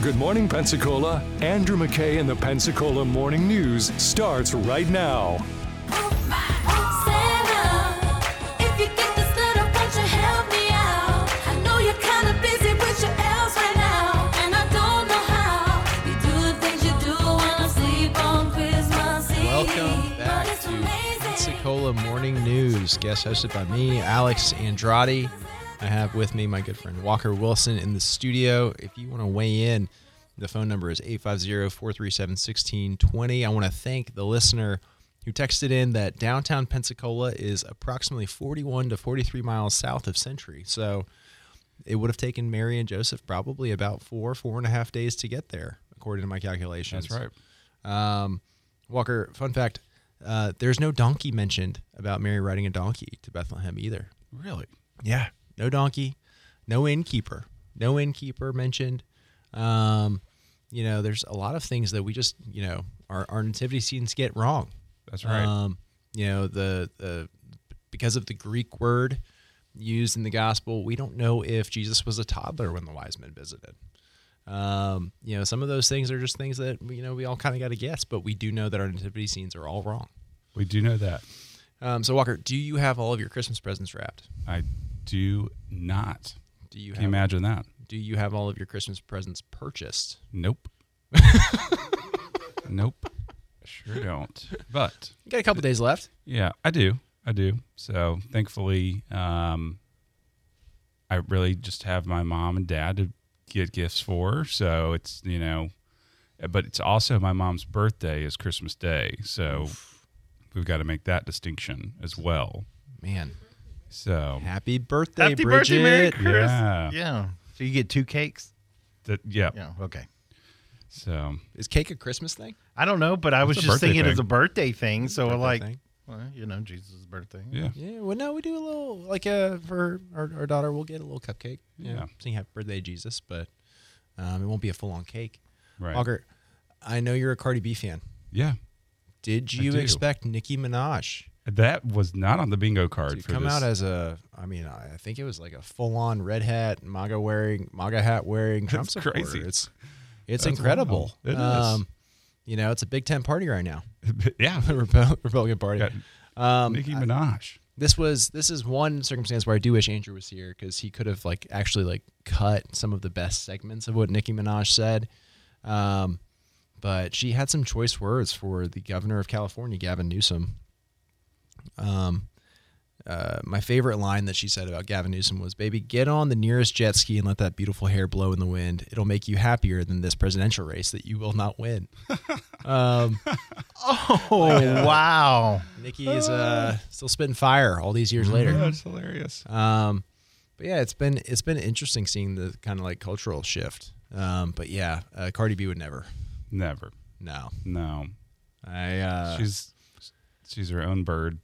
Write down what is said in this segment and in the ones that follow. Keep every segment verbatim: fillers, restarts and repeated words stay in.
Good morning, Pensacola. Andrew McKay and the Pensacola Morning News starts right now. Welcome back to Pensacola Morning News, guest hosted by me, Alex Andrade. I have with me my good friend Walker Wilson in the studio. If you want to weigh in, the phone number is eight five zero, four three seven, one six two zero. I want to thank the listener who texted in that downtown Pensacola is approximately forty-one to forty-three miles south of Century. So it would have taken Mary and Joseph probably about four, four and a half days to get there, according to my calculations. That's right. Um, Walker, fun fact, uh, there's no donkey mentioned about Mary riding a donkey to Bethlehem either. Really? Yeah. No donkey, no innkeeper, no innkeeper mentioned. Um, you know, there's a lot of things that we just, you know, our, our nativity scenes get wrong. That's right. Um, you know, the, the, because of the Greek word used in the gospel, we don't know if Jesus was a toddler when the wise men visited. Um, you know, some of those things are just things that, you know, we all kind of got to guess, but we do know that our nativity scenes are all wrong. We do know that. Um, so Walker, do you have all of your Christmas presents wrapped? I do not. Do you Can have, you imagine that? Do you have all of your Christmas presents purchased? Nope. Nope. Sure don't. But You got a couple days left. yeah, I do. I do. So thankfully, um, I really just have my mom and dad to get gifts for. So it's, you know, but it's also my mom's birthday is Christmas Day. So Oof. We've got to make that distinction as well. Man. So Happy birthday, Happy Bridget. birthday, Merry Christmas. yeah, Yeah. So you get two cakes? that, yeah. Yeah. Okay. So Is cake a Christmas thing? I don't know, but I was It's a just birthday thinking thing. it's a birthday thing. So Birthday like, thing. well, you know, Jesus' birthday. yeah. Yeah, well, no, we do a little, like, uh, for our, our daughter, we'll get a little cupcake. You know, Yeah. saying happy birthday, Jesus, but um, it won't be a full-on cake. Right. Walker, I know you're a Cardi B fan. Yeah. Did I you do. expect Nicki Minaj That was not on the bingo card to for come this. out as a, I mean, I think it was like a full-on red hat, MAGA wearing, MAGA hat wearing Trump That's supporter. crazy. It's, it's That's incredible. wild. It is. Um, you know, it's a Big Ten party right now. yeah. The Repu- Republican Party. Got Um, Nicki Minaj. this was this is one circumstance where I do wish Andrew was here because he could have like actually like cut some of the best segments of what Nicki Minaj said. Um, but she had some choice words for the governor of California, Gavin Newsom. Um, uh, my favorite line that she said about Gavin Newsom was, "Baby, get on the nearest jet ski and let that beautiful hair blow in the wind. It'll make you happier than this presidential race that you will not win." um, Oh, wow. Nikki is uh, still spitting fire all these years later. That's hilarious. Um, but yeah, it's been it's been interesting seeing the kind of like cultural shift. Um, but yeah, uh, Cardi B would never. Never. No, No. I. Uh, She's she's her own bird.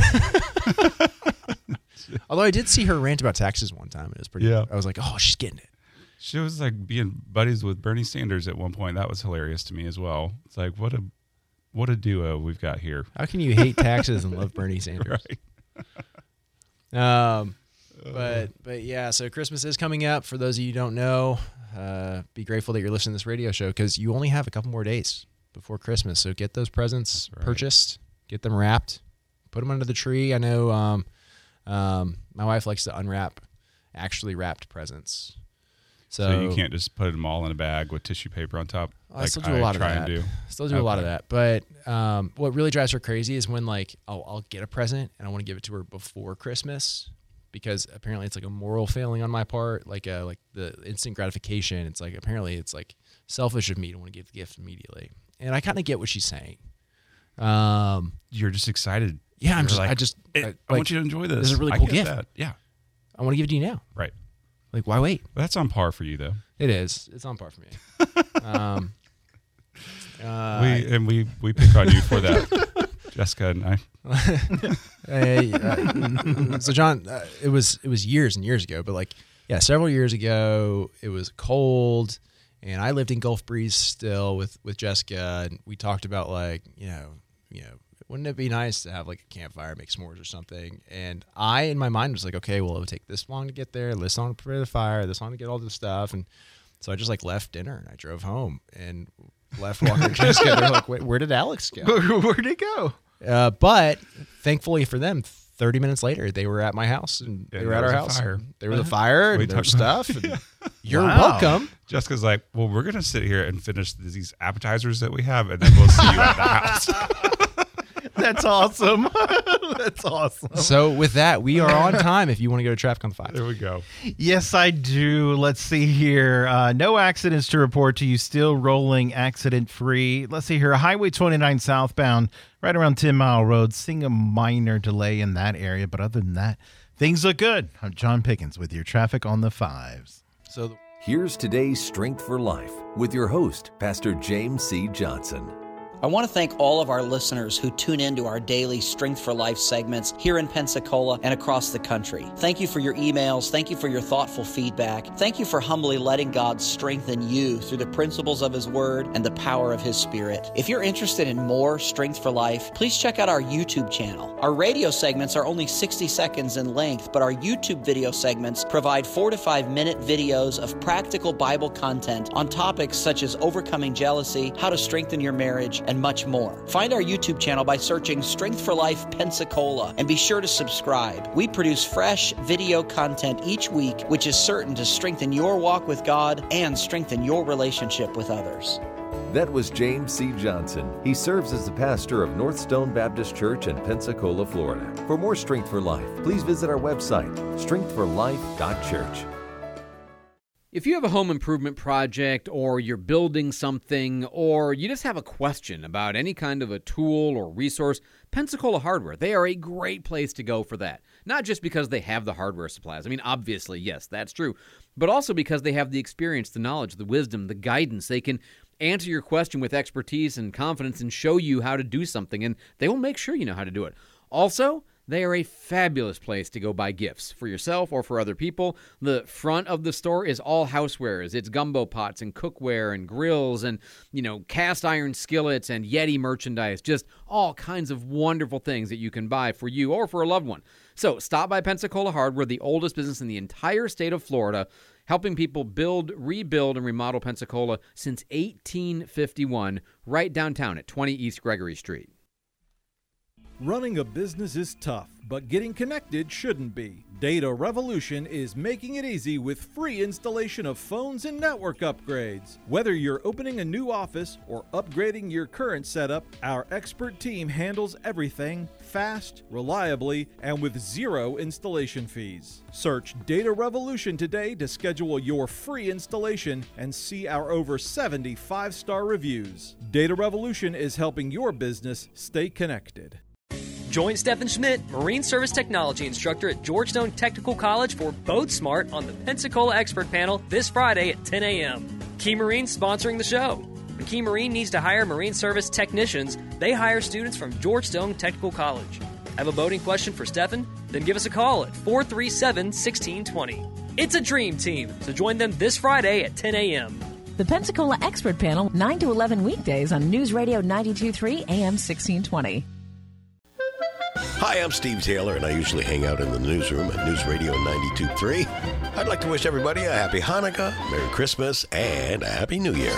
although I did see her rant about taxes one time, and it was pretty. Yeah. I was like, oh, she's getting it. She was like being buddies with Bernie Sanders at one point. That was hilarious to me as well. It's like what a what a duo we've got here. How can you hate taxes and love Bernie Sanders? Right. Um, but but yeah, so Christmas is coming up. For those of you who don't know, uh, be grateful that you're listening to this radio show because you only have a couple more days before Christmas. So get those presents That's right. purchased, get them wrapped, put them under the tree. I know um, um, my wife likes to unwrap actually wrapped presents. So, So you can't just put them all in a bag with tissue paper on top. I still do a lot of try that. And do. Still do a lot of Okay. that. But um, what really drives her crazy is when like I'll, I'll get a present and I want to give it to her before Christmas because apparently it's like a moral failing on my part, like a, like the instant gratification. It's like apparently it's like selfish of me to want to give the gift immediately, and I kind of get what she's saying. Um, You're just excited. yeah, I'm You're just like, I just "Eh, I, I like, want you to enjoy this. this is a really I cool get gift. that. Yeah. I want to give it to you now. Right. Like why wait? Well, that's on par for you though. It is. It's on par for me. um, uh, we and we we pick on you for that, Jessica and I. Hey, uh, so John, uh, it was it was years and years ago, but like yeah, several years ago, it was cold, and I lived in Gulf Breeze still with with Jessica, and we talked about like you know you know wouldn't it be nice to have like a campfire, make s'mores or something? And I in my mind was like, okay, well it would take this long to get there, this long to prepare the fire, this long to get all this stuff, and So I just like left dinner and I drove home and left Walker and Jessica. They're like, Wait, where did Alex go? Where'd it go? Uh, but thankfully for them, thirty minutes later, they were at my house and Yeah, they were there at our was a house. fire. There was a fire and We there was talked stuff. And you're Wow. welcome. Jessica's like, well, we're going to sit here and finish these appetizers that we have, and then we'll see you at the house. That's awesome. That's awesome. So with that, we are on time if you want to go to Traffic on the Five. There we go. Yes, I do. Let's see here. Uh, no accidents to report to you. Still rolling accident free. Let's see here. Highway twenty-nine southbound, right around ten Mile Road. Seeing a minor delay in that area, but other than that, things look good. I'm John Pickens with your Traffic on the Fives. So the- Here's today's Strength for Life with your host, Pastor James C. Johnson. I want to thank all of our listeners who tune into our daily Strength for Life segments here in Pensacola and across the country. Thank you for your emails. Thank you for your thoughtful feedback. Thank you for humbly letting God strengthen you through the principles of His Word and the power of His Spirit. If you're interested in more Strength for Life, please check out our YouTube channel. Our radio segments are only sixty seconds in length, but our YouTube video segments provide four to five minute videos of practical Bible content on topics such as overcoming jealousy, how to strengthen your marriage, and much more. Find our YouTube channel by searching Strength for Life Pensacola and be sure to subscribe. We produce fresh video content each week, which is certain to strengthen your walk with God and strengthen your relationship with others. That was James C. Johnson. He serves as the pastor of Northstone Baptist Church in Pensacola, Florida. For more Strength for Life, please visit our website, strength for life dot church. If you have a home improvement project or you're building something or you just have a question about any kind of a tool or resource, Pensacola Hardware, they are a great place to go for that. Not just because they have the hardware supplies. I mean, obviously, yes, that's true. But also because they have the experience, the knowledge, the wisdom, the guidance. They can answer your question with expertise and confidence and show you how to do something, and they will make sure you know how to do it. Also, they are a fabulous place to go buy gifts for yourself or for other people. The front of the store is all housewares. It's gumbo pots and cookware and grills and, you know, cast iron skillets and Yeti merchandise. Just all kinds of wonderful things that you can buy for you or for a loved one. So stop by Pensacola Hardware, the oldest business in the entire state of Florida, helping people build, rebuild, and remodel Pensacola since eighteen fifty-one, right downtown at twenty East Gregory Street. Running a business is tough, but getting connected shouldn't be. Data Revolution is making it easy with free installation of phones and network upgrades. Whether you're opening a new office or upgrading your current setup, our expert team handles everything fast, reliably, and with zero installation fees. Search Data Revolution today to schedule your free installation and see our over seventy five-star reviews. Data Revolution is helping your business stay connected. Join Stephen Schmidt, Marine Service Technology Instructor at Georgetown Technical College for Boat Smart on the Pensacola Expert Panel this Friday at ten a.m. Key Marine sponsoring the show. When Key Marine needs to hire Marine Service technicians, they hire students from Georgetown Technical College. Have a boating question for Stephen? Then give us a call at four three seven, one six two zero. It's a dream team, so join them this Friday at ten a.m. The Pensacola Expert Panel, nine to eleven weekdays on News Radio ninety-two point three A M sixteen twenty. Hi, I'm Steve Taylor, and I usually hang out in the newsroom at News Radio ninety-two point three. I'd like to wish everybody a happy Hanukkah, Merry Christmas, and a Happy New Year.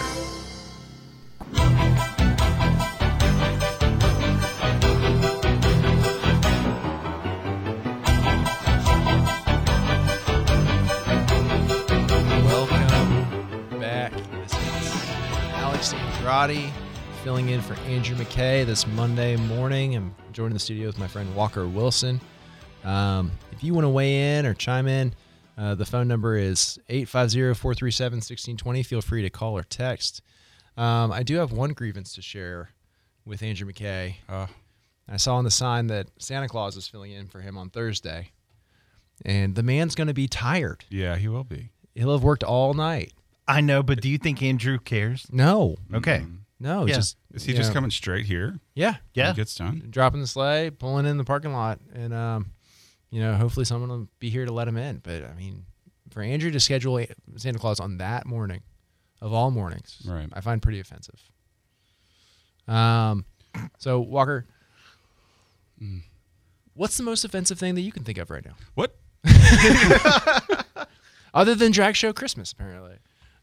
Welcome back. This is Alex Andrade filling in for Andrew McKay this Monday morning. I'm joining the studio with my friend Walker Wilson. Um, if you want to weigh in or chime in, uh, the phone number is eight five zero, four three seven, one six two zero. Feel free to call or text. Um, I do have one grievance to share with Andrew McKay. Uh, I saw on the sign that Santa Claus is filling in for him on Thursday, and the man's going to be tired. Yeah, he will be. He'll have worked all night. I know, but do you think Andrew cares? No. Okay. Mm-hmm. No, Yeah. just Is he you just know, coming straight here? Yeah, when Yeah. he gets done. dropping the sleigh, pulling in the parking lot, and um, you know, hopefully someone will be here to let him in. But I mean, for Andrew to schedule a- Santa Claus on that morning, of all mornings, Right. I find pretty offensive. Um, so Walker, Mm. what's the most offensive thing that you can think of right now, What? other than drag show Christmas? Apparently,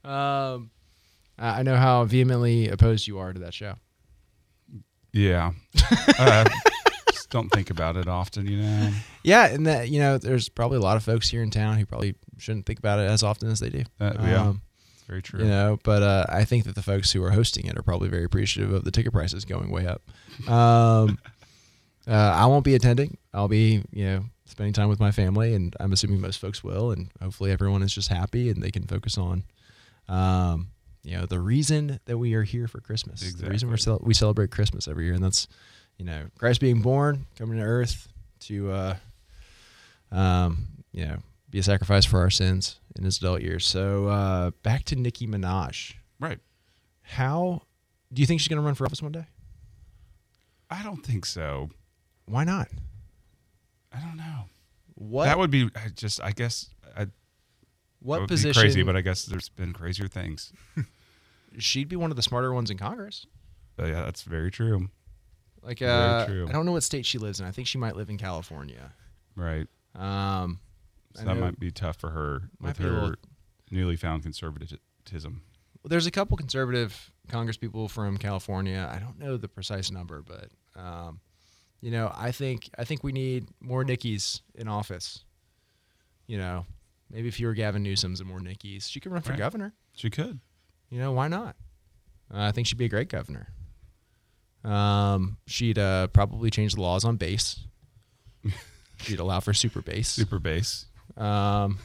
Um, I I know how vehemently opposed you are to that show. Yeah. uh, just don't think about it often, you know? Yeah, and that, you know, there's probably a lot of folks here in town who probably shouldn't think about it as often as they do. Uh, yeah, um, it's very true. You know, but uh, I think that the folks who are hosting it are probably very appreciative of the ticket prices going way up. Um, uh, I won't be attending. I'll be, you know, spending time with my family, and I'm assuming most folks will, and hopefully everyone is just happy and they can focus on, um, you know, the reason that we are here for Christmas. Exactly. The reason we're cel- we celebrate Christmas every year, and that's, you know, Christ being born, coming to earth to, uh, um, you know, be a sacrifice for our sins in his adult years. So uh, back to Nicki Minaj. Right. How do you think she's going to run for office one day? I don't think so. Why not? I don't know. What that would be I just? I guess. I, what that would position? Be crazy, but I guess there's been crazier things. She'd be one of the smarter ones in Congress. But yeah, that's very true. Like, very uh, true. I don't know what state she lives in. I think she might live in California. Right. Um, so that might be tough for her with her little, newly found conservatism. Well, there's a couple conservative Congress people from California. I don't know the precise number, but um, you know, I think I think we need more Nickies in office. You know, maybe fewer Gavin Newsoms and more Nickies. She could run for right. governor. She could. You know, why not? Uh, I think she'd be a great governor. Um, she'd uh, probably change the laws on bass. She'd allow for super bass. Super bass. Um,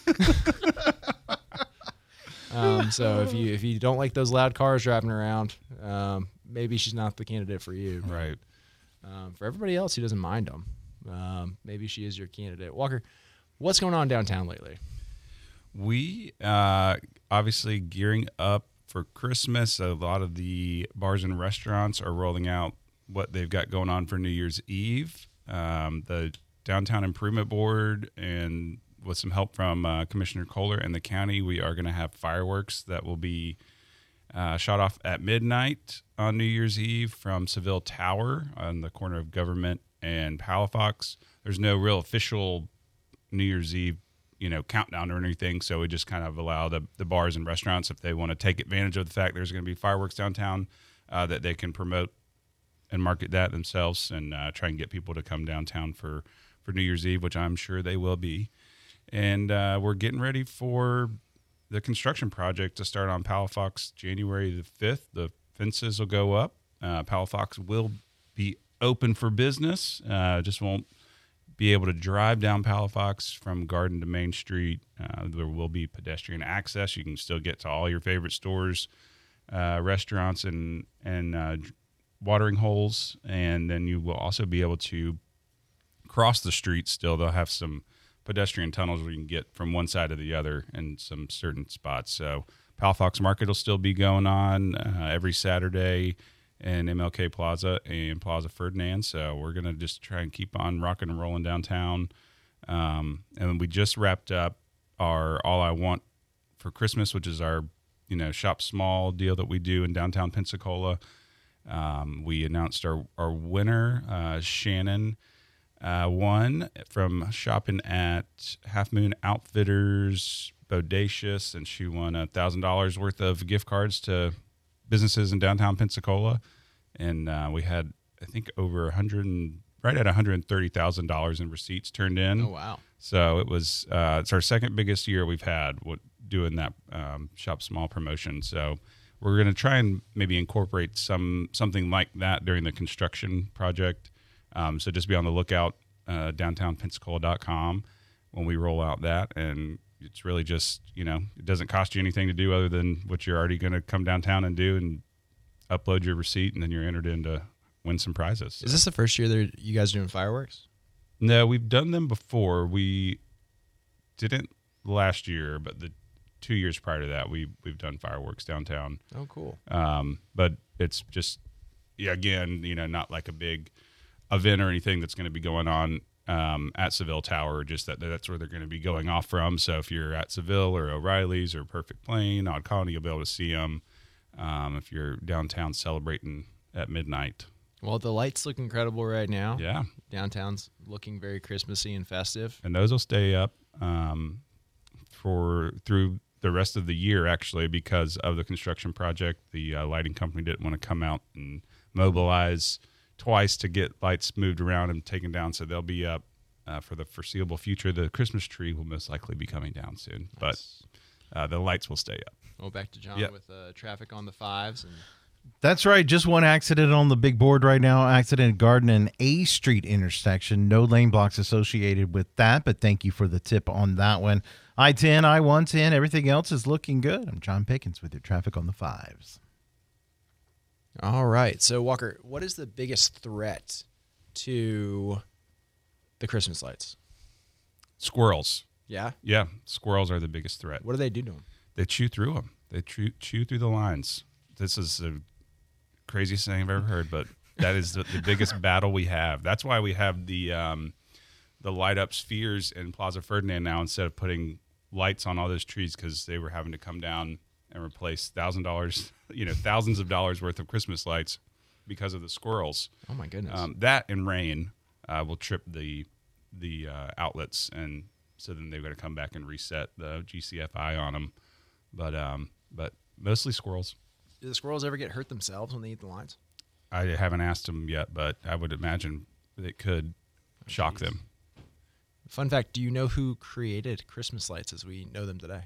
um, so if you if you don't like those loud cars driving around, um, maybe she's not the candidate for you. Right. Um, for everybody else who doesn't mind them, um, maybe she is your candidate. Walker, what's going on downtown lately? We uh, obviously gearing up for Christmas. A lot of the bars and restaurants are rolling out what they've got going on for New Year's Eve. Um, the Downtown Improvement Board, and with some help from uh, Commissioner Kohler and the county, we are going to have fireworks that will be uh, shot off at midnight on New Year's Eve from Seville Tower on the corner of Government and Palafox. There's no real official New Year's Eve, you know, countdown or anything, so we just kind of allow the, the bars and restaurants, if they want to take advantage of the fact there's going to be fireworks downtown, uh, that they can promote and market that themselves and uh, try and get people to come downtown for, for New Year's Eve, which I'm sure they will be. And uh, we're getting ready for the construction project to start on Palafox January the fifth. The fences will go up. Uh, Palafox will be open for business. Uh, just won't be able to drive down Palafox from Garden to Main Street. Uh, there will be pedestrian access. You can still get to all your favorite stores, uh, restaurants, and, and uh, watering holes. And then you will also be able to cross the street still. They'll have some pedestrian tunnels where you can get from one side to the other in some certain spots. So Palafox Market will still be going on uh, every Saturday in M L K Plaza and Plaza Ferdinand. So we're going to just try and keep on rocking and rolling downtown. Um, and we just wrapped up our All I Want for Christmas, which is our, you know, shop small deal that we do in downtown Pensacola. Um, we announced our, our winner, uh, Shannon, uh, won from shopping at Half Moon Outfitters Bodacious, and she won a thousand dollars worth of gift cards to businesses in downtown Pensacola. And uh, we had, I think, over a hundred and right at one hundred thirty thousand dollars in receipts turned in. Oh, wow. So it was, uh, it's our second biggest year we've had what, doing that um, shop small promotion. So we're going to try and maybe incorporate some something like that during the construction project. Um, so just be on the lookout, uh, downtown pensacola dot com when we roll out that. And it's really just, you know, it doesn't cost you anything to do other than what you're already going to come downtown and do and upload your receipt, and then you're entered in to win some prizes. So. Is this the first year that you guys are doing fireworks? No, we've done them before. We didn't last year, but the two years prior to that, we, we've done fireworks downtown. Oh, cool. Um, but it's just, yeah, again, you know, not like a big event or anything that's going to be going on um, at Seville Tower, just that that's where they're going to be going off from. So if you're at Seville or O'Reilly's or Perfect Plain, Odd Colony, you'll be able to see them um, if you're downtown celebrating at midnight. Well, the lights look incredible right now. Yeah. Downtown's looking very Christmassy and festive. And those will stay up um, for through the rest of the year, actually, because of the construction project. The uh, lighting company didn't want to come out and mobilize twice to get lights moved around and taken down, so they'll be up uh, for the foreseeable future. The Christmas tree will most likely be coming down soon, Nice. but uh, the lights will stay up. Well, back to John Yep. with uh, traffic on the fives. And That's right. Just one accident on the big board right now. Accident at Garden and A Street intersection. No lane blocks associated with that, but thank you for the tip on that one. I ten, I one ten, everything else is looking good. I'm John Pickens with your traffic on the fives. All right. So, Walker, what is the biggest threat to the Christmas lights? Squirrels. Yeah? Yeah, squirrels are the biggest threat. What do they do to them? They chew through them. They chew, chew through the lines. This is the craziest thing I've ever heard, but that is the, the biggest battle we have. That's why we have the um, the light up spheres in Plaza Ferdinand now instead of putting lights on all those trees, because they were having to come down and replace thousand dollars, you know, thousands of dollars worth of Christmas lights because of the squirrels. Oh my goodness! Um, that and rain uh, will trip the the uh, outlets, and so then they've got to come back and reset the G C F I on them. But um, but mostly squirrels. Do the squirrels ever get hurt themselves when they eat the lines? I haven't asked them yet, but I would imagine it could Oh, shock geez. them. Fun fact: do you know who created Christmas lights as we know them today?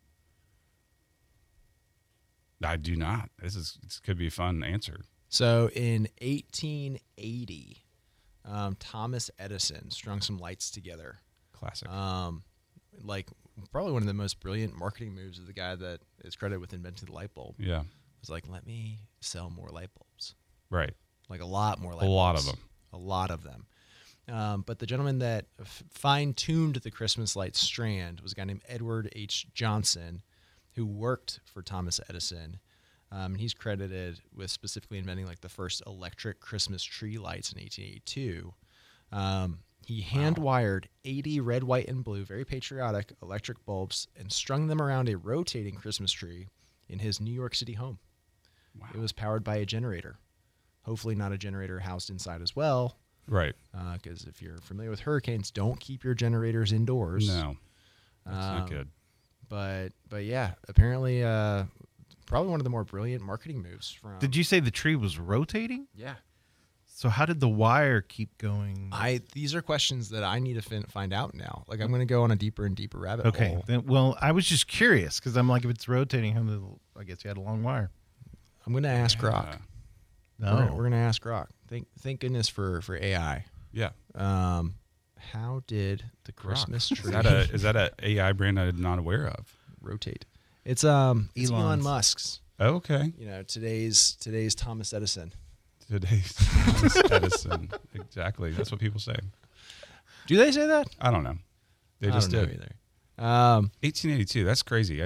I do not. This is this could be a fun answer. So in eighteen eighty, um, Thomas Edison strung some lights together. Classic. Um, like probably one of the most brilliant marketing moves of the guy that is credited with inventing the light bulb. Yeah. Was like, let me sell more light bulbs. Right. Like a lot more light A bulbs. lot of them. A lot of them. Um, but the gentleman that f- fine-tuned the Christmas light strand was a guy named Edward H. Johnson, who worked for Thomas Edison. Um, and he's credited with specifically inventing like the first electric Christmas tree lights in eighteen eighty-two. Um, he hand-wired eighty red, white, and blue, very patriotic, electric bulbs and strung them around a rotating Christmas tree in his New York City home. Wow. It was powered by a generator. Hopefully not a generator housed inside as well. Right. Because uh, if you're familiar with hurricanes, don't keep your generators indoors. No. That's um, not good. But but yeah, apparently uh, probably one of the more brilliant marketing moves from. Did you say the tree was rotating? Yeah. So how did the wire keep going? I these are questions that I need to fin- find out now. Like I'm going to go on a deeper and deeper rabbit Okay. hole. Then, well, I was just curious because I'm like, if it's rotating, how the, I guess you had a long wire. I'm going to ask Yeah. Grok. No. We're, gonna- we're going to ask Grok. Thank thank goodness for for A I. Yeah. Um, how did the Christmas Grok. tree Is that a is that a A I brand I'm not aware of? rotate? It's um it's Elon Elon's. Musk's. Okay. You know, today's today's Thomas Edison. Today's Thomas Edison. Exactly. That's what people say. Do they say that? I don't know. They I just don't know did. either. Um, eighteen eighty-two. That's crazy. I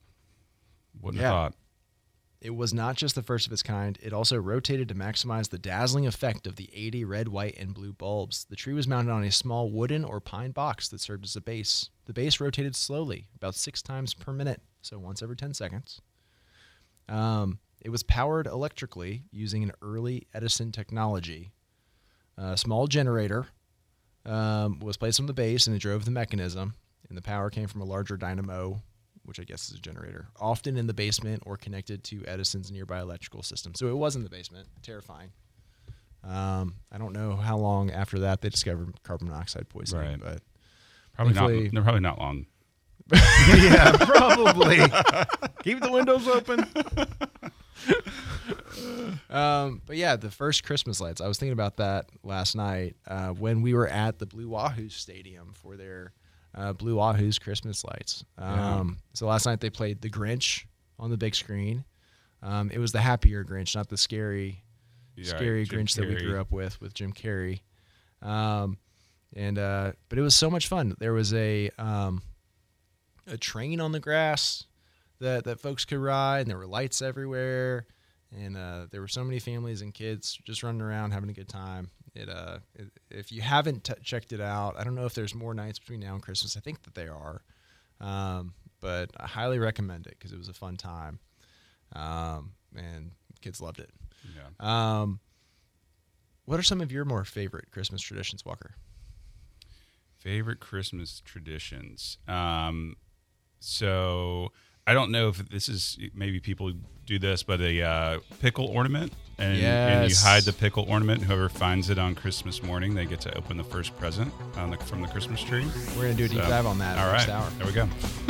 wouldn't Yeah. have thought. it was not just the first of its kind. It also rotated to maximize the dazzling effect of the eighty red, white, and blue bulbs. The tree was mounted on a small wooden or pine box that served as a base. The base rotated slowly, about six times per minute, so once every ten seconds. Um, it was powered electrically using an early Edison technology. A small generator um, was placed on the base and it drove the mechanism, and the power came from a larger dynamo, which I guess is a generator, often in the basement or connected to Edison's nearby electrical system. So it was in the basement. Terrifying. Um, I don't know how long after that they discovered carbon monoxide poisoning, Right. but Probably thankfully- not. They're probably not long. Yeah, probably. Keep the windows open. Um, but yeah, the first Christmas lights. I was thinking about that last night uh, when we were at the Blue Wahoo Stadium for their uh, Blue Wahoo's Christmas lights. Um, So last night they played The Grinch on the big screen. Um, it was the happier Grinch, not the scary, Yeah, scary Jim Grinch that we Carrey. grew up with with Jim Carrey. Um, and uh, but it was so much fun. There was a um, a train on the grass that that folks could ride, and there were lights everywhere. And uh, there were so many families and kids just running around having a good time. It, uh, it, if you haven't t- checked it out, I don't know if there's more nights between now and Christmas. I think that there are, um, but I highly recommend it because it was a fun time, um, and kids loved it. Yeah. Um, what are some of your more favorite Christmas traditions, Walker? Favorite Christmas traditions. Um, so I don't know if this is, maybe people do this, but a uh, pickle ornament. And, yes. and you hide the pickle ornament. Whoever finds it on Christmas morning, they get to open the first present on the, from the Christmas tree. We're going to do a deep So, dive on that. All next right. hour. There we go.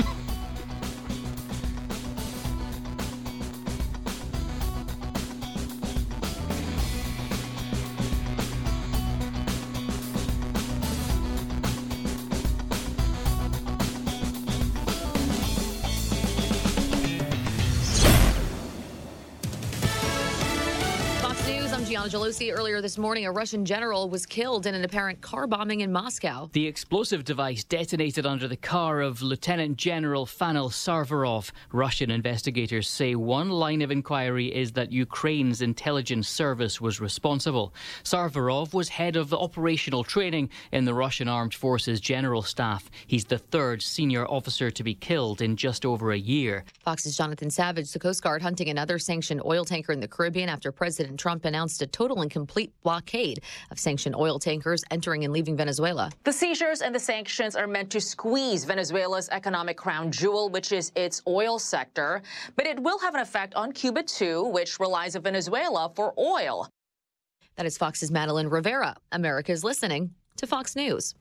Gianna Gelosi. Earlier this morning, a Russian general was killed in an apparent car bombing in Moscow. The explosive device detonated under the car of Lieutenant General Fanil Sarvarov. Russian investigators say one line of inquiry is that Ukraine's intelligence service was responsible. Sarvarov was head of operational training in the Russian Armed Forces General Staff. He's the third senior officer to be killed in just over a year. Fox's Jonathan Savage. The Coast Guard hunting another sanctioned oil tanker in the Caribbean after President Trump announced a total and complete blockade of sanctioned oil tankers entering and leaving Venezuela. The seizures and the sanctions are meant to squeeze Venezuela's economic crown jewel, which is its oil sector. But it will have an effect on Cuba, too, which relies on Venezuela for oil. That is Fox's Madeline Rivera. America's listening to Fox News.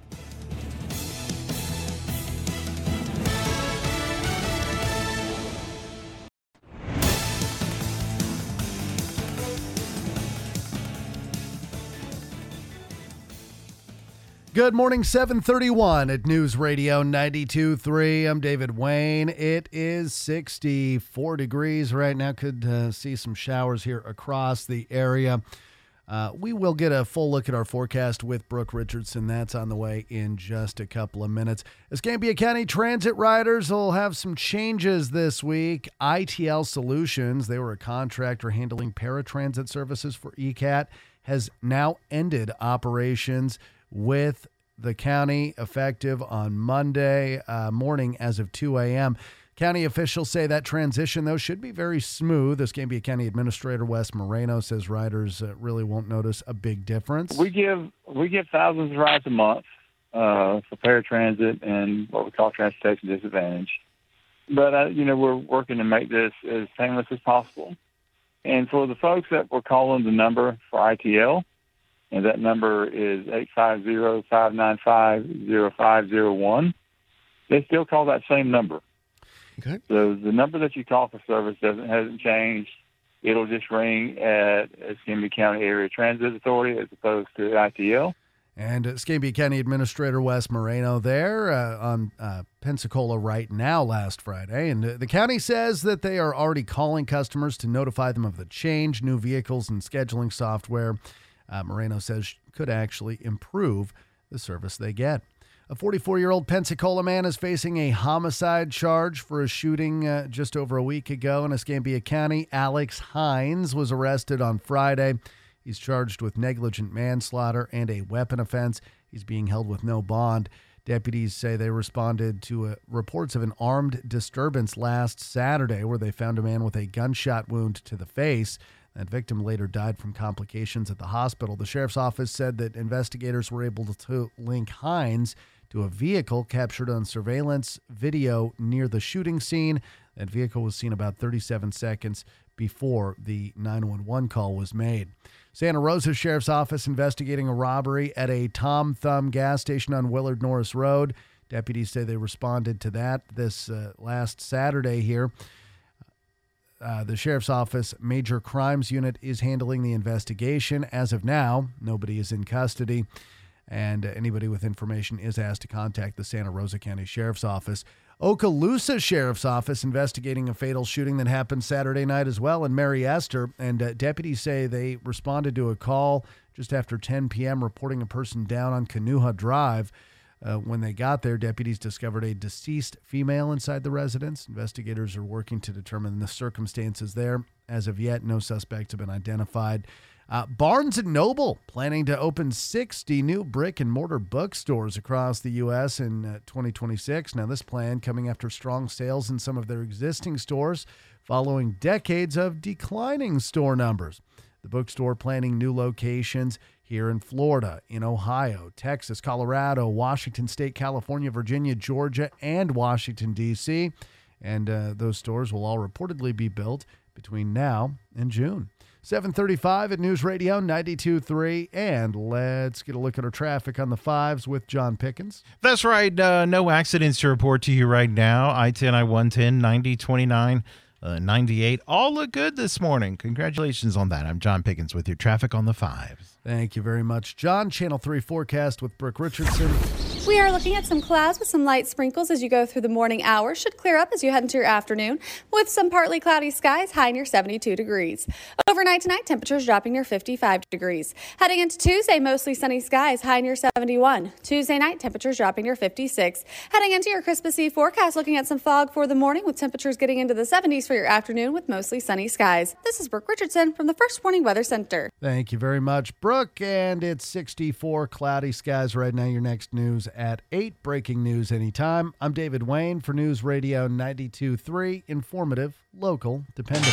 Good morning, seven thirty-one at News Radio ninety-two point three. I'm David Wayne. It is sixty-four degrees right now. Could uh, see some showers here across the area. Uh, we will get a full look at our forecast with Brooke Richardson. That's on the way in just a couple of minutes. Escambia County Transit riders will have some changes this week. I T L Solutions, they were a contractor handling paratransit services for E C A T, has now ended operations with the county effective on Monday uh, morning as of two a.m. County officials say that transition, though, should be very smooth. Escambia County Administrator Wes Moreno says riders uh, really won't notice a big difference. We give we give thousands of rides a month uh, for paratransit and what we call transportation disadvantage. But, uh, you know, we're working to make this as painless as possible. And for the folks that were calling the number for I T L, and that number is eight five zero, five nine five, zero five zero one. They still call that same number. Okay. So the number that you call for service doesn't hasn't changed. It'll just ring at Escambia County Area Transit Authority as opposed to I T L. And Escambia County Administrator Wes Moreno there uh, on uh, Pensacola Right Now last Friday. And uh, the county says that they are already calling customers to notify them of the change. New vehicles and scheduling software, Uh, Moreno says could actually improve the service they get. A forty-four-year-old Pensacola man is facing a homicide charge for a shooting uh, just over a week ago in Escambia County. Alex Hines was arrested on Friday. He's charged with negligent manslaughter and a weapon offense. He's being held with no bond. Deputies say they responded to uh, reports of an armed disturbance last Saturday where they found a man with a gunshot wound to the face. That victim later died from complications at the hospital. The sheriff's office said that investigators were able to link Hines to a vehicle captured on surveillance video near the shooting scene. That vehicle was seen about thirty-seven seconds before the nine one one call was made. Santa Rosa Sheriff's Office investigating a robbery at a Tom Thumb gas station on Willard Norris Road. Deputies say they responded to that this uh, last Saturday here. Uh, the Sheriff's Office Major Crimes Unit is handling the investigation. As of now, nobody is in custody, and anybody with information is asked to contact the Santa Rosa County Sheriff's Office. Okaloosa Sheriff's Office investigating a fatal shooting that happened Saturday night as well in Mary Esther, and uh, deputies say they responded to a call just after ten p.m. reporting a person down on Canoa Drive. Uh, when they got there, deputies discovered a deceased female inside the residence. Investigators are working to determine the circumstances there. As of yet, no suspects have been identified. Uh, Barnes and Noble planning to open sixty new brick and mortar bookstores across the U S in uh, twenty twenty-six. Now, this plan coming after strong sales in some of their existing stores following decades of declining store numbers. The bookstore planning new locations here in Florida, in Ohio, Texas, Colorado, Washington State, California, Virginia, Georgia, and Washington, D C And uh, those stores will all reportedly be built between now and June. seven thirty-five at News Radio ninety-two point three. And let's get a look at our traffic on the fives with John Pickens. That's right. Uh, no accidents to report to you right now. I ten, I one ten, ninety, twenty-nine, uh, ninety-eight. All look good this morning. Congratulations on that. I'm John Pickens with your traffic on the fives. Thank you very much, John. Channel three forecast with Brooke Richardson. We are looking at some clouds with some light sprinkles as you go through the morning hours. Should clear up as you head into your afternoon with some partly cloudy skies, high near seventy-two degrees. Overnight tonight, temperatures dropping near fifty-five degrees. Heading into Tuesday, mostly sunny skies, high near seventy-one. Tuesday night, temperatures dropping near fifty-six. Heading into your Christmas Eve forecast, looking at some fog for the morning with temperatures getting into the seventies for your afternoon with mostly sunny skies. This is Brooke Richardson from the First Warning Weather Center. Thank you very much, Brooke. And it's sixty-four cloudy skies right now. Your next news at eight. Breaking news anytime. I'm David Wayne for News Radio ninety-two point three. Informative, local, dependable.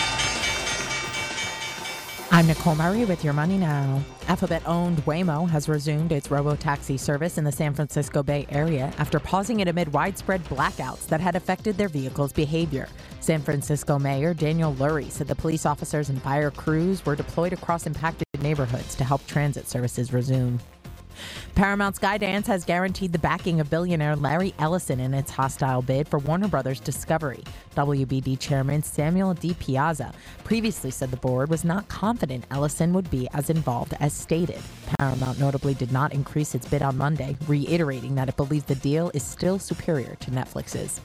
I'm Nicole Murray with your Money Now. Alphabet-owned Waymo has resumed its robo-taxi service in the San Francisco Bay Area after pausing it amid widespread blackouts that had affected their vehicle's behavior. San Francisco Mayor Daniel Lurie said the police officers and fire crews were deployed across impacted neighborhoods to help transit services resume. Paramount Skydance has guaranteed the backing of billionaire Larry Ellison in its hostile bid for Warner Brothers Discovery. W B D chairman Samuel D. Piazza previously said the board was not confident Ellison would be as involved as stated. Paramount notably did not increase its bid on Monday, reiterating that it believes the deal is still superior to Netflix's.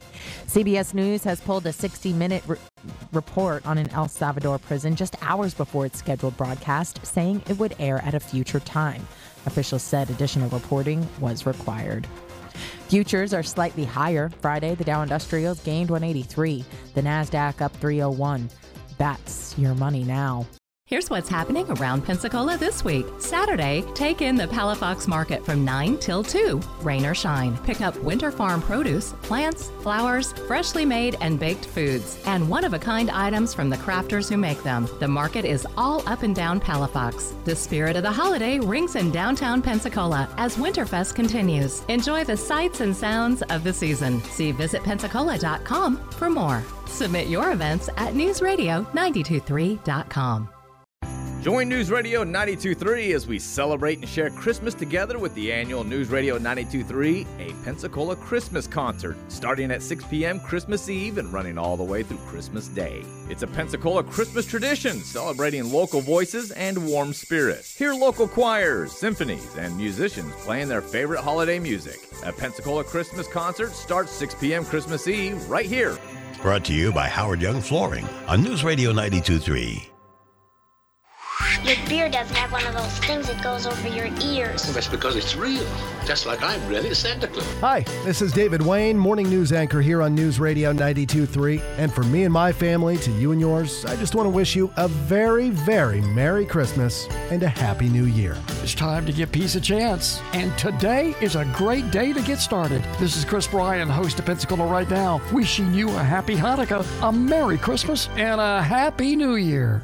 C B S News has pulled a sixty-minute re- report on an El Salvador prison just hours before its scheduled broadcast, saying it would air at a future time. Officials said additional reporting was required. Futures are slightly higher. Friday, the Dow Industrials gained one eighty-three. The Nasdaq up three oh one. That's your Money Now. Here's what's happening around Pensacola this week. Saturday, take in the Palafox Market from nine till two. Rain or shine. Pick up winter farm produce, plants, flowers, freshly made and baked foods, and one-of-a-kind items from the crafters who make them. The market is all up and down Palafox. The spirit of the holiday rings in downtown Pensacola as Winterfest continues. Enjoy the sights and sounds of the season. See visit pensacola dot com for more. Submit your events at news radio nine two three dot com. Join News Radio ninety-two point three as we celebrate and share Christmas together with the annual News Radio ninety-two point three, a Pensacola Christmas concert, starting at six p.m. Christmas Eve and running all the way through Christmas Day. It's a Pensacola Christmas tradition, celebrating local voices and warm spirit. Hear local choirs, symphonies, and musicians playing their favorite holiday music. A Pensacola Christmas concert starts six p.m. Christmas Eve right here. Brought to you by Howard Young Flooring on News Radio ninety-two point three. Your beard doesn't have one of those things that goes over your ears. Well, that's because it's real. Just like I'm really Santa Claus. Hi, this is David Wayne, morning news anchor here on News Radio ninety-two point three. And from me and my family to you and yours, I just want to wish you a very, very Merry Christmas and a Happy New Year. It's time to give peace a chance. And today is a great day to get started. This is Chris Bryan, host of Pensacola Right Now, wishing you a happy Hanukkah, a Merry Christmas, and a Happy New Year.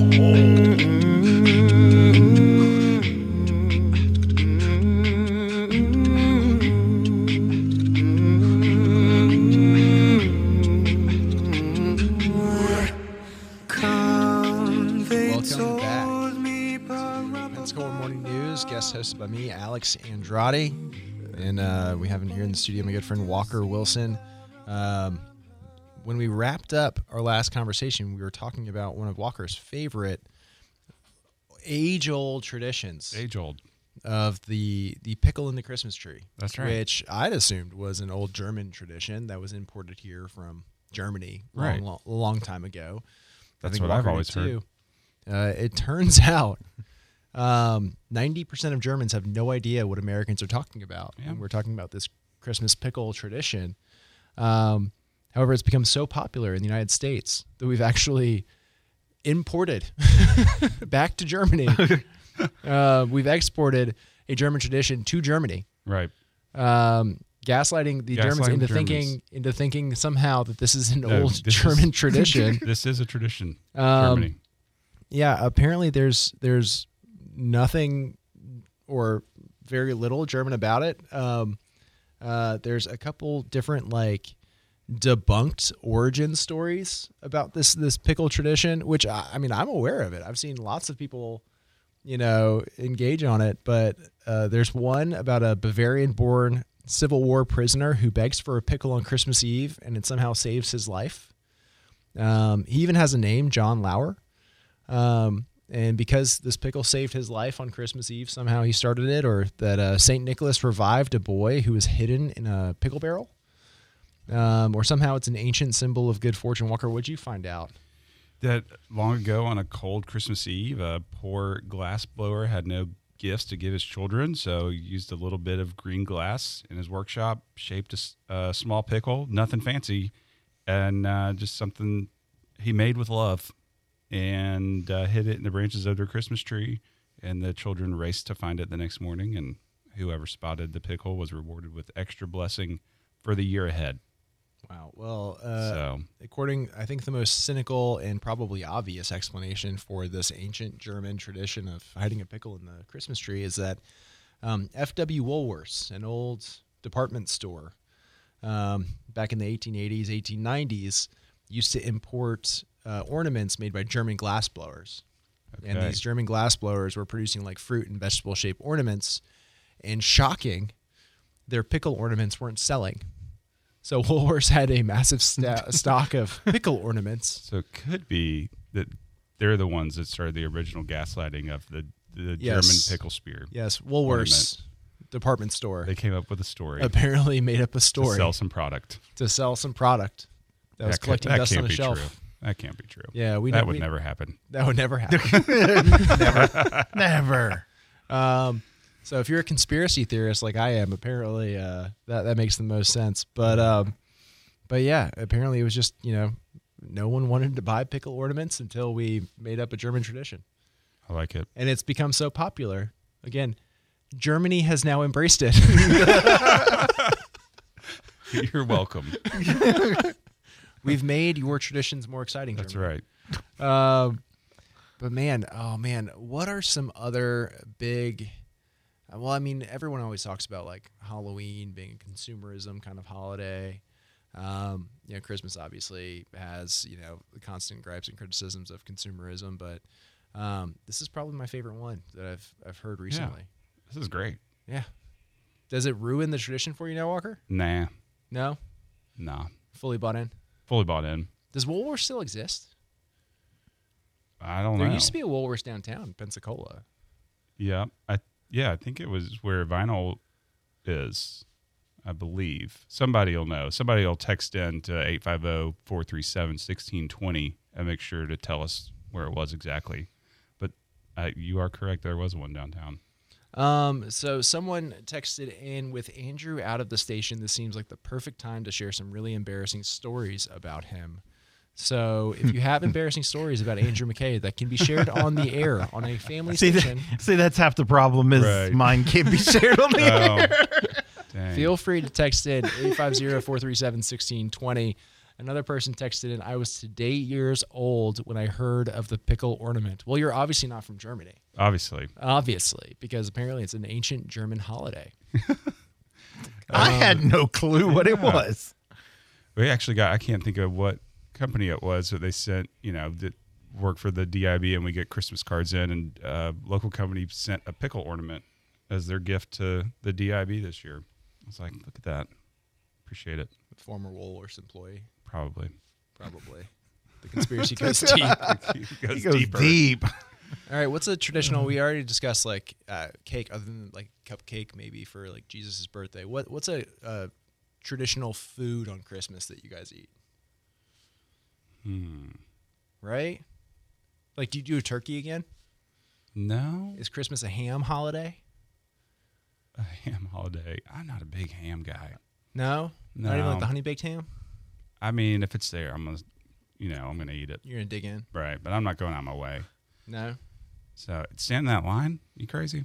Guest hosted by me, Alex Andrade, and uh, we have in here in the studio my good friend Walker Wilson. Um, when we wrapped up our last conversation, we were talking about one of Walker's favorite age-old traditions. Age-old. Of the the pickle in the Christmas tree. That's right. Which I'd assumed was an old German tradition that was imported here from Germany right. a long, long, long time ago. That's what Walker I've always heard. Uh, it turns out Um, ninety percent of Germans have no idea what Americans are talking about. Yeah. And we're talking about this Christmas pickle tradition. Um, however, it's become so popular in the United States that we've actually imported back to Germany. uh, we've exported a German tradition to Germany. Right. Um, gaslighting the gaslighting Germans into Germans. thinking into thinking somehow that this is an No, old this German is, tradition. This is a tradition. Um, Germany. Yeah, apparently there's there's nothing or very little German about it. Um, uh, there's a couple different like debunked origin stories about this this pickle tradition, which I, I mean I'm aware of it. I've seen lots of people, you know, engage on it. But uh, there's one about a Bavarian-born Civil War prisoner who begs for a pickle on Christmas Eve, and it somehow saves his life. Um, he even has a name, John Lauer. Um, and because this pickle saved his life on Christmas Eve, somehow he started it, or that uh, Saint Nicholas revived a boy who was hidden in a pickle barrel. Um, or somehow it's an ancient symbol of good fortune. Walker, what'd you find out? That long ago on a cold Christmas Eve, a poor glass blower had no gifts to give his children, so he used a little bit of green glass in his workshop, shaped a s- a small pickle, nothing fancy, and uh, just something he made with love, and uh, hid it in the branches of their Christmas tree, and the children raced to find it the next morning, and whoever spotted the pickle was rewarded with extra blessing for the year ahead. Wow. Well, uh, So- according, I think the most cynical and probably obvious explanation for this ancient German tradition of hiding a pickle in the Christmas tree is that um, F W Woolworths, an old department store, um, back in the eighteen eighties, eighteen nineties, used to import uh, ornaments made by German glass blowers. And Okay. these German glass blowers were producing like fruit and vegetable shaped ornaments. And shocking, their pickle ornaments weren't selling. So Woolworths had a massive sta- stock of pickle ornaments. So it could be that they're the ones that started the original gaslighting of the, the Yes. German pickle spear. Yes, Woolworths ornament. department store. They came up with a story. Apparently made up a story. To sell some product. To sell some product. That, was That could- collecting that dust can't on the be shelf. true. That can't be true. Yeah, we That know- would we- never happen. That would never happen. Never. Never. Um, so if you're a conspiracy theorist like I am, apparently uh, that that makes the most sense. But um, but yeah, apparently it was just, you know, no one wanted to buy pickle ornaments until we made up a German tradition. I like it. And it's become so popular. Again, Germany has now embraced it. You're welcome. We've made your traditions more exciting. That's Germany. right. Um, but man, oh man, what are some other big? Well, I mean, everyone always talks about like Halloween being a consumerism kind of holiday. Um, you know, Christmas obviously has, you know, the constant gripes and criticisms of consumerism, but um, this is probably my favorite one that I've I've heard recently. This is great. Yeah. Does it ruin the tradition for you now, Walker? Nah. No? Nah. Fully bought in? Fully bought in. Does Woolworths still exist? I don't there know. used to be a Woolworths downtown in Pensacola. Yeah, I yeah, I think it was where vinyl is, I believe. Somebody will know. Somebody will text in to eight five zero, four three seven, one six two zero and make sure to tell us where it was exactly. But uh, you are correct. There was one downtown. Um, so someone texted in, with Andrew out of the station, this seems like the perfect time to share some really embarrassing stories about him. So if you have embarrassing stories about Andrew McKay that can be shared on the air on a family See, station, that, see, that's half the problem is Right. mine can't be shared on the Oh. air. Dang. feel free to text in eight five zero, four three seven, one six two zero. Another person texted in, I was today years old when I heard of the pickle ornament. Well, you're obviously not from Germany. Obviously. Obviously, because apparently it's an ancient German holiday. I Um, had no clue what it Yeah. was. We actually got, I can't think of what company it was that they sent, you know, that worked for the D I B, and we get Christmas cards in, and uh, local company sent a pickle ornament as their gift to the D I B this year. I was like, look at that. Appreciate it. Former Woolworths employee. Probably. Probably. The conspiracy goes deep. It goes He goes deeper. deep. All right, what's a traditional? We already discussed like uh, cake, other than like cupcake, maybe for like Jesus' birthday. What what's a uh, traditional food on Christmas that you guys eat? Hmm. Right? Like, do you do a turkey again? No. Is Christmas a ham holiday? A ham holiday. I'm not a big ham guy. No, No. not even like the honey baked ham. I mean, if it's there, I'm gonna, you know, I'm gonna eat it. You're gonna dig in, right? But I'm not going out my way. No. So stand in that line. You crazy?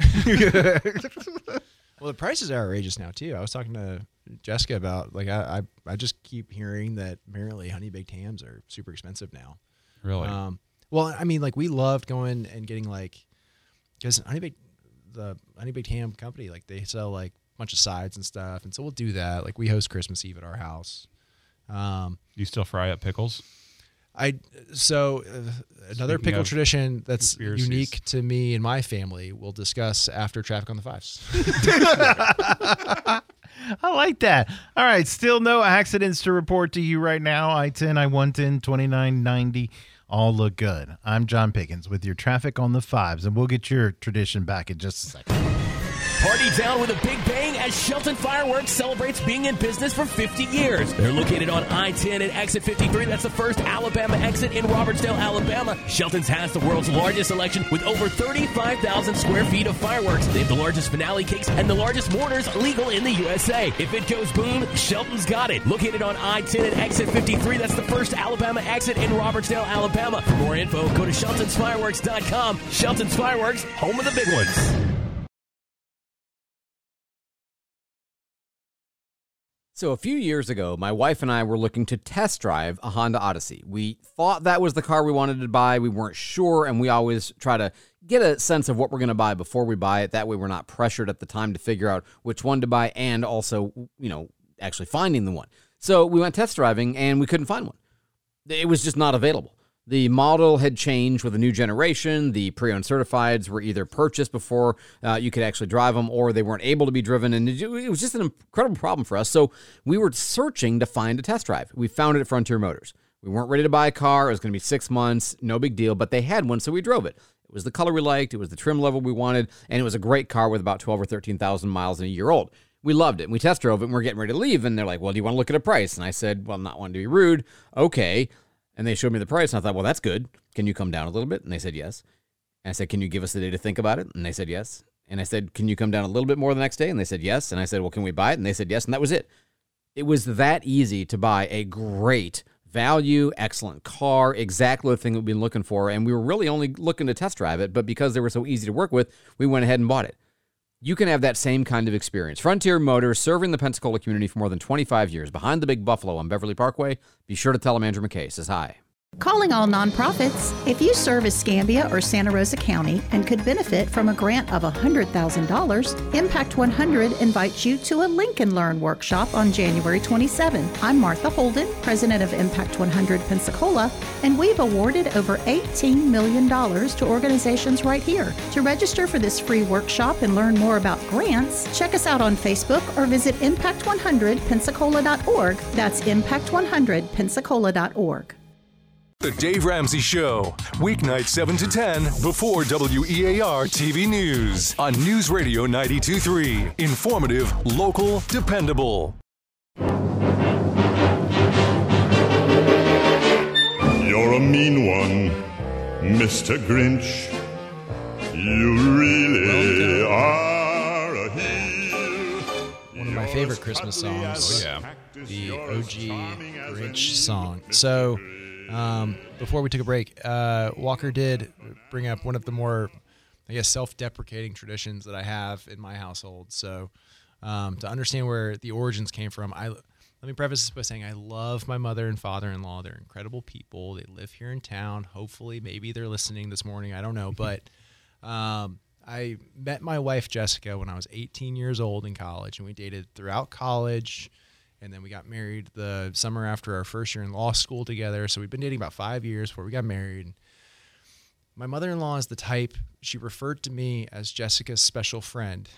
Well, the prices are outrageous now too. I was talking to Jessica about like I I, I just keep hearing that apparently honey baked hams are super expensive now. Really? Um, well, I mean, like we loved going and getting like because honey baked the honey baked ham company, like they sell like a bunch of sides and stuff, and so we'll do that. Like we host Christmas Eve at our house, Um, you still fry up pickles? I so uh, another Speaking pickle of tradition that's conspiracies. unique to me and my family. We'll discuss after Traffic on the Fives. I like that. All right, still no accidents to report to you right now. I ten, I one ten, twenty-nine ninety, all look good. I'm John Pickens with your Traffic on the Fives, and we'll get your tradition back in just a second. Party down with a big bang as Shelton Fireworks celebrates being in business for fifty years. They're located on I ten and exit fifty-three. That's the first Alabama exit in Robertsdale, Alabama. Shelton's has the world's largest selection with over thirty-five thousand square feet of fireworks. They have the largest finale cakes and the largest mortars legal in the U S A. If it goes boom, Shelton's got it. Located on I ten and exit fifty-three. That's the first Alabama exit in Robertsdale, Alabama. For more info, go to sheltons fireworks dot com. Shelton's Fireworks, home of the big ones. So a few years ago, my wife and I were looking to test drive a Honda Odyssey. We thought that was the car we wanted to buy. We weren't sure, and we always try to get a sense of what we're going to buy before we buy it. That way we're not pressured at the time to figure out which one to buy and also, you know, actually finding the one. So we went test driving, and we couldn't find one. It was just not available. The model had changed with a new generation. The pre-owned certifieds were either purchased before uh, you could actually drive them, or they weren't able to be driven, and it, it was just an incredible problem for us. So we were searching to find a test drive. We found it at Frontier Motors. We weren't ready to buy a car. It was going to be six months, no big deal, but they had one, so we drove it. It was the color we liked. It was the trim level we wanted, and it was a great car with about twelve or thirteen thousand miles and a year old. We loved it, and we test drove it, and we're getting ready to leave, and they're like, well, do you want to look at a price? And I said, well, not wanting to be rude. Okay. And they showed me the price, and I thought, well, that's good. Can you come down a little bit? And they said yes. And I said, can you give us the day to think about it? And they said yes. And I said, can you come down a little bit more the next day? And they said yes. And I said, well, can we buy it? And they said yes. And that was it. It was that easy to buy a great value, excellent car, exactly the thing we've been looking for. And we were really only looking to test drive it, but because they were so easy to work with, we went ahead and bought it. You can have that same kind of experience. Frontier Motors, serving the Pensacola community for more than twenty-five years, behind the Big Buffalo on Beverly Parkway. Be sure to tell them Andrew McKay says hi. Calling all nonprofits. If you serve Escambia or Santa Rosa County and could benefit from a grant of one hundred thousand dollars, Impact one hundred invites you to a Lincoln Learn workshop on January twenty-seventh. I'm Martha Holden, president of Impact one hundred Pensacola, and we've awarded over eighteen million dollars to organizations right here. To register for this free workshop and learn more about grants, check us out on Facebook or visit impact one hundred pensacola dot org. That's impact one hundred pensacola dot org. The Dave Ramsey Show, weeknight seven to ten before W E A R T V News on News Radio ninety-two point three. Informative, local, dependable. You're a mean one, Mister Grinch. You really are a heel. One of my favorite Christmas songs. Oh, yeah. The O G Grinch song. So, Um, before we took a break, uh, Walker did bring up one of the more, I guess, self-deprecating traditions that I have in my household. So um, to understand where the origins came from, I let me preface this by saying I love my mother and father-in-law. They're incredible people. They live here in town. Hopefully, maybe they're listening this morning. I don't know. But um, I met my wife, Jessica, when I was eighteen years old in college, and we dated throughout college. And then we got married the summer after our first year in law school together. So we've been dating about five years before we got married. My mother-in-law is the type, she referred to me as Jessica's special friend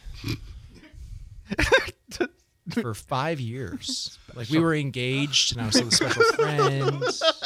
for five years. Like we were engaged and I was still the special friend.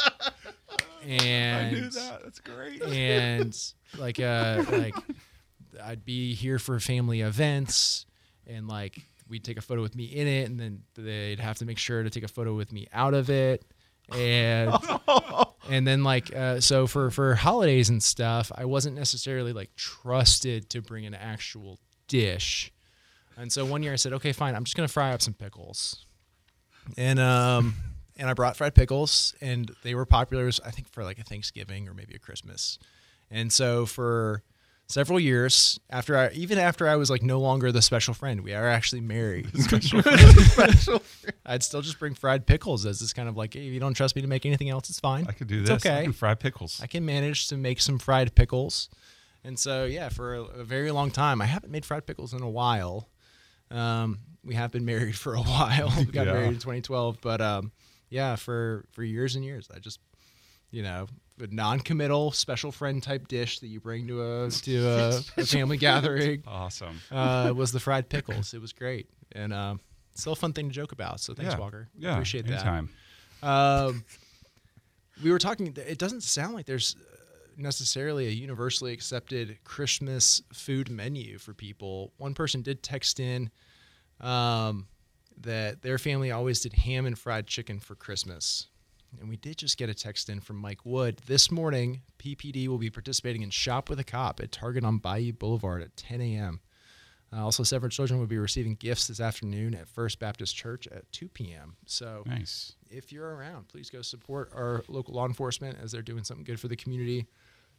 And I knew that. That's great. And like, uh, like I'd be here for family events and like, we'd take a photo with me in it, and then they'd have to make sure to take a photo with me out of it. And and then like uh, so for, for holidays and stuff, I wasn't necessarily like trusted to bring an actual dish. And so one year I said, okay, fine, I'm just gonna fry up some pickles. And um and I brought fried pickles, and they were popular, I think, for like a Thanksgiving or maybe a Christmas. And so for several years after I, even after I was like no longer the special friend, we are actually married. Special special I'd still just bring fried pickles as this kind of like, hey, if you don't trust me to make anything else, it's fine. I could do it's this. okay. I can fry pickles. I can manage to make some fried pickles. And so, yeah, for a, a very long time, I haven't made fried pickles in a while. Um, we have been married for a while. We got Yeah. married in twenty twelve, but um, yeah, for for years and years, I just, you know, a non-committal special friend type dish that you bring to a to a, a family gathering. Awesome. Uh, was the fried pickles. It was great, and um, still a fun thing to joke about. So thanks, Yeah. Walker. Yeah, Appreciate anytime. that. Um, we were talking. It doesn't sound like there's necessarily a universally accepted Christmas food menu for people. One person did text in um, that their family always did ham and fried chicken for Christmas. And we did just get a text in from Mike Wood. This morning, P P D will be participating in Shop with a Cop at Target on Bayou Boulevard at ten a.m. Uh, also, several children will be receiving gifts this afternoon at First Baptist Church at two p.m. So nice. If you're around, please go support our local law enforcement as they're doing something good for the community.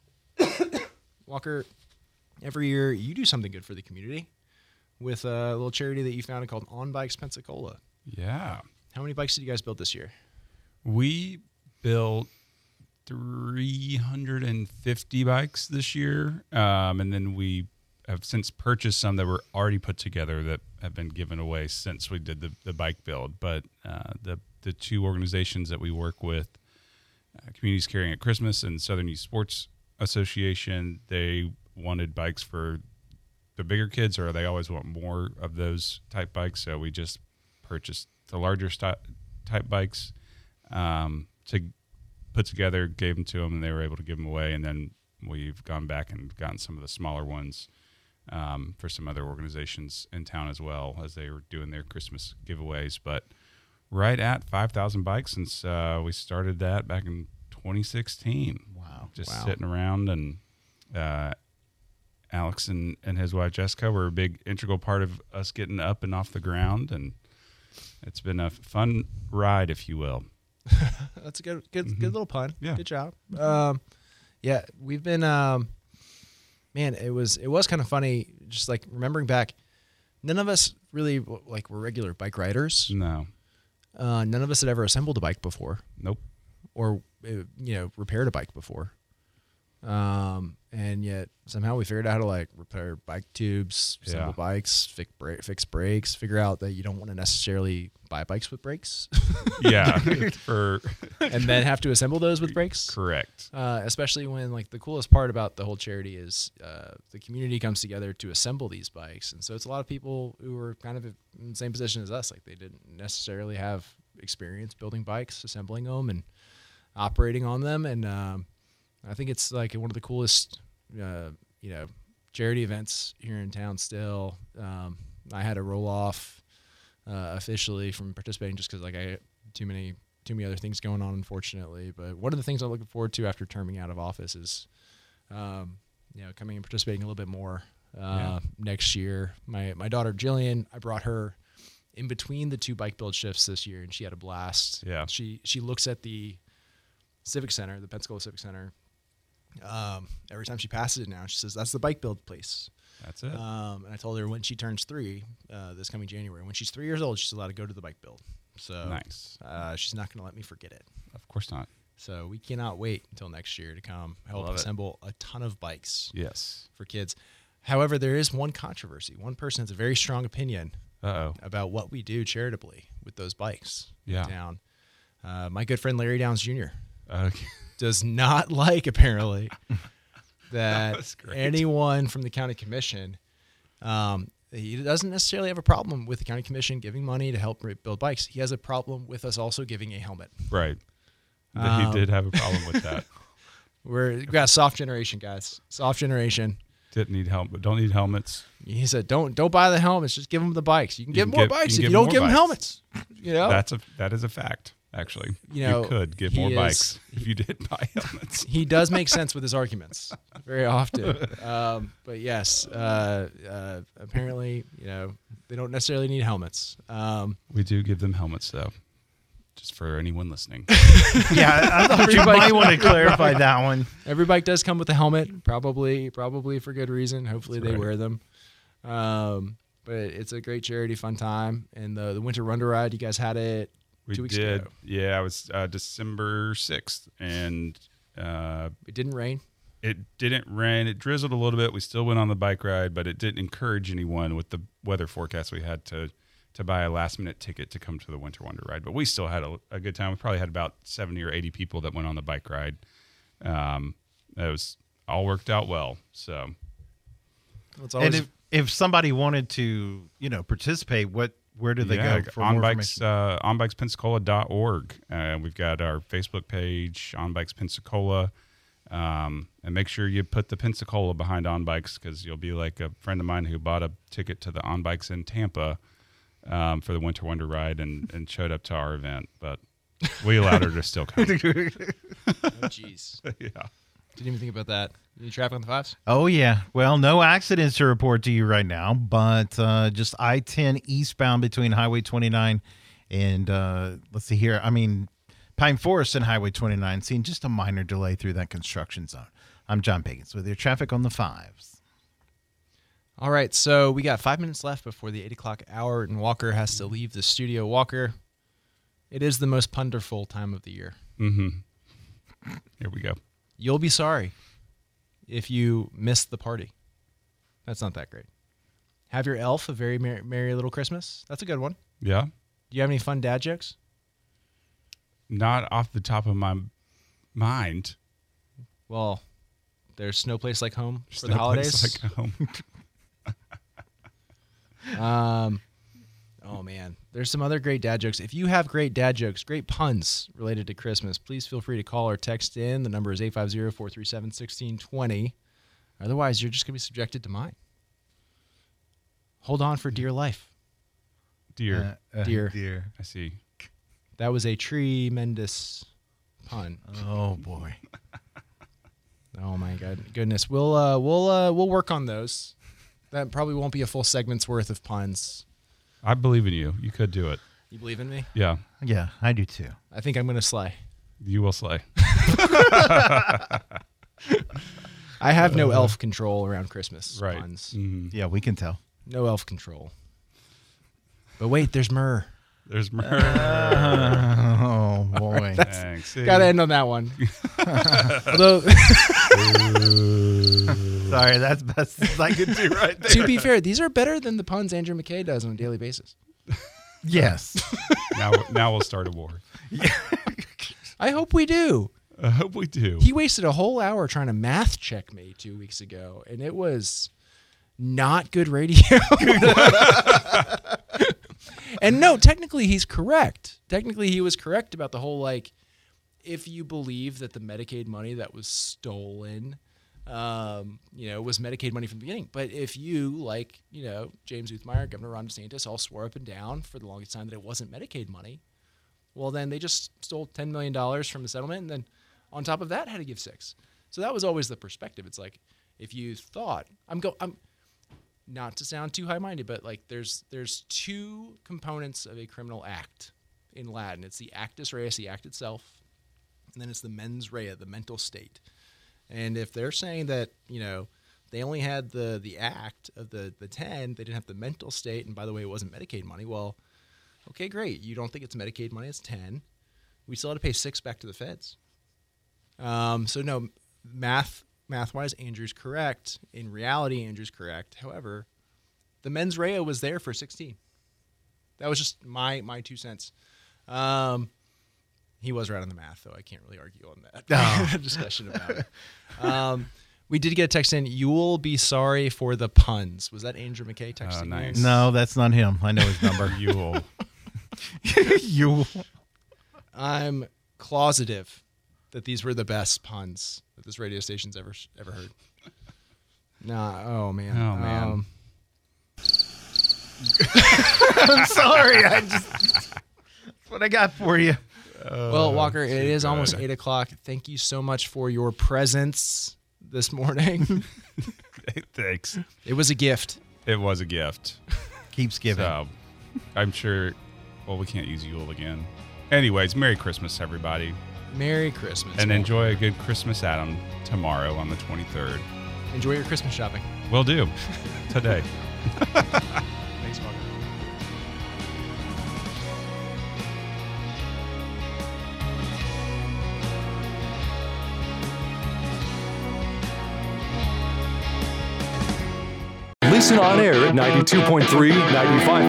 Walker, every year you do something good for the community with a little charity that you founded called On Bikes Pensacola. Yeah. How many bikes did you guys build this year? We built three hundred fifty bikes this year, um, and then we have since purchased some that were already put together that have been given away since we did the, the bike build. But uh, the the two organizations that we work with, uh, Communities Caring at Christmas and Southern Youth Sports Association, they wanted bikes for the bigger kids, or they always want more of those type bikes. So we just purchased the larger st- type bikes um, to put together, gave them to them, and they were able to give them away. And then we've gone back and gotten some of the smaller ones um, for some other organizations in town as well as they were doing their Christmas giveaways. But right at five thousand bikes since uh, we started that back in twenty sixteen. Wow. Just Wow. sitting around, and uh, Alex and, and his wife Jessica were a big integral part of us getting up and off the ground, and it's been a fun ride, if you will. That's a good, good, Mm-hmm. good little pun. Yeah. Good job. Um, yeah, we've been, um, man, it was, it was kind of funny. Just like remembering back, none of us really like were regular bike riders. No. Uh, none of us had ever assembled a bike before. Nope. Or, uh, you know, repaired a bike before. Um, and yet somehow we figured out how to like repair bike tubes, assemble Yeah. bikes, fix, bra- fix brakes, figure out that you don't want to necessarily buy bikes with brakes. Yeah, for and then have to assemble those with brakes. Correct. Uh, especially when like the coolest part about the whole charity is uh, the community comes together to assemble these bikes. And so it's a lot of people who are kind of in the same position as us. Like they didn't necessarily have experience building bikes, assembling them and operating on them. And, um, I think it's like one of the coolest, uh, you know, charity events here in town still. Um, I had to roll off uh, officially from participating just because like I had too many too many other things going on, unfortunately. But one of the things I'm looking forward to after terming out of office is, um, you know, coming and participating a little bit more uh, Yeah. next year. My my daughter Jillian, I brought her in between the two bike build shifts this year, and she had a blast. Yeah. She she looks at the Civic Center, the Pensacola Civic Center. Um, every time she passes it now, she says, that's the bike build place. That's it. Um, and I told her when she turns three, uh, this coming January, when she's three years old, she's allowed to go to the bike build. So Nice. uh, she's not going to let me forget it. Of course not. So we cannot wait until next year to come help Love it. assemble a ton of bikes. Yes. For kids. However, there is one controversy. One person has a very strong opinion Uh-oh. about what we do charitably with those bikes Yeah. in town. Uh, my good friend Larry Downs Junior Okay. does not like, apparently, that, That was great. anyone from the county commission, um, he doesn't necessarily have a problem with the county commission giving money to help re- build bikes. He has a problem with us also giving a helmet. Right. Um, he did have a problem with that. We're we got a soft generation, guys. Soft generation. Didn't need helmet. Don't need helmets. He said, "Don't don't buy the helmets. Just give them the bikes. You can You give can them more give- bikes you can if you give don't more give them bikes. helmets." You know, That's a that is a fact. Actually, You know, could give he more is- bikes if you did buy helmets. he does make sense with his arguments very often. Um, but yes, uh, uh, apparently, you know, they don't necessarily need helmets. Um, We do give them helmets, though, just for anyone listening. Yeah, I thought you might want to clarify that one. Every bike does come with a helmet, probably, probably for good reason. Hopefully, That's they right. wear them. Um, but it's a great charity, fun time. And the the winter run to ride, you guys had it We two weeks did. ago. Yeah, it was uh, December sixth, and uh, it didn't rain. It didn't rain. It drizzled a little bit. We still went on the bike ride, but it didn't encourage anyone with the weather forecast we had to to buy a last minute ticket to come to the Winter Wonder ride. But we still had a, a good time. We probably had about seventy or eighty people that went on the bike ride. Um, it was all worked out well. So, it's and if, if somebody wanted to, you know, participate, what where do they yeah, go for on more bikes, information? uh, on bikes pensacola dot org. Uh, we've got our Facebook page, On Bikes Pensacola. Um, and make sure you put the Pensacola behind On Bikes, because you'll be like a friend of mine who bought a ticket to the On Bikes in Tampa um, for the Winter Wonder ride and, and showed up to our event, but we allowed her to still come. Oh, jeez. Yeah. Didn't even think about that. Any traffic on the fives? Oh, yeah. Well, no accidents to report to you right now, but uh, just I ten eastbound between Highway twenty-nine and, uh, let's see here, I mean, Pine Forest and Highway twenty-nine, seeing just a minor delay through that construction zone. I'm John Pagans with your traffic on the fives. All right, so we got five minutes left before the eight o'clock hour, and Walker has to leave the studio. Walker, it is the most punderful time of the year. Mm-hmm. Here we go. You'll be sorry if you missed the party. That's not that great. Have your elf a very merry, merry little Christmas. That's a good one. Yeah. Do you have any fun dad jokes? Not off the top of my mind. Well, there's no place like home for There's the no holidays. place like home. um, oh man, there's some other great dad jokes. If you have great dad jokes, great puns related to Christmas, please feel free to call or text in. The number is eight five zero, four three seven, one six two zero. Otherwise, you're just going to be subjected to mine. Hold on for dear life. Dear. Uh, uh, dear. dear. I see. That was a tremendous pun. Oh boy. Oh my god, goodness. We'll uh, we'll uh, we'll work on those. That probably won't be a full segment's worth of puns. I believe in you. You could do it. You believe in me? Yeah. Yeah, I do too. I think I'm going to slay. You will slay. I have no elf control around Christmas Right. puns. Mm-hmm. Yeah, we can tell. No elf control. But wait, there's myrrh. There's myrrh. Uh, oh boy. That's- Thanks. Gotta end on that one. Although, sorry, that's best as I could do right there. to be fair, these are better than the puns Andrew McKay does on a daily basis. Yes. now, now we'll start a war. I hope we do. I hope we do. He wasted a whole hour trying to math check me two weeks ago, and it was not good radio. And no, technically he's correct. Technically he was correct about the whole, like, if you believe that the Medicaid money that was stolen, um, you know, was Medicaid money from the beginning. But if you, like, you know, James Uthmeyer, Governor Ron DeSantis, all swore up and down for the longest time that it wasn't Medicaid money, well, then they just stole ten million dollars from the settlement, and then on top of that had to give six. So that was always the perspective. It's like, if you thought, I'm go, I'm not to sound too high-minded, but like there's there's two components of a criminal act in Latin. It's the actus reus, the act itself, and then it's the mens rea, the mental state. And if they're saying that, you know, they only had the the act of the the ten, they didn't have the mental state, and by the way, it wasn't Medicaid money. Well, okay, great. You don't think it's Medicaid money? It's ten. We still had to pay six back to the feds. Um, so no, math. Math-wise, Andrew's correct. In reality, Andrew's correct. However, the mens rea was there for sixteen. That was just my my two cents. Um, he was right on the math, though. I can't really argue on that Oh. discussion about it. Um, we did get a text in. You'll be sorry for the puns. Was that Andrew McKay texting? Oh, you? nice. No, that's not him. I know his number. Yule. Yule. I'm closetive that these were the best puns that this radio station's ever ever heard. Nah, oh man. Oh, man. Um, I'm sorry. I just that's what I got for you. well, Walker, it is good. almost eight o'clock. Thank you so much for your presence this morning. Thanks. It was a gift. It was a gift. Keeps giving. So, I'm sure, well, we can't use Yule again. Anyways, Merry Christmas, everybody. Merry Christmas. And Walker. enjoy a good Christmas Adam tomorrow on the twenty-third. enjoy your Christmas shopping. Will do. Today. Thanks, Walker. Listen on air at ninety-two point three, ninety-five.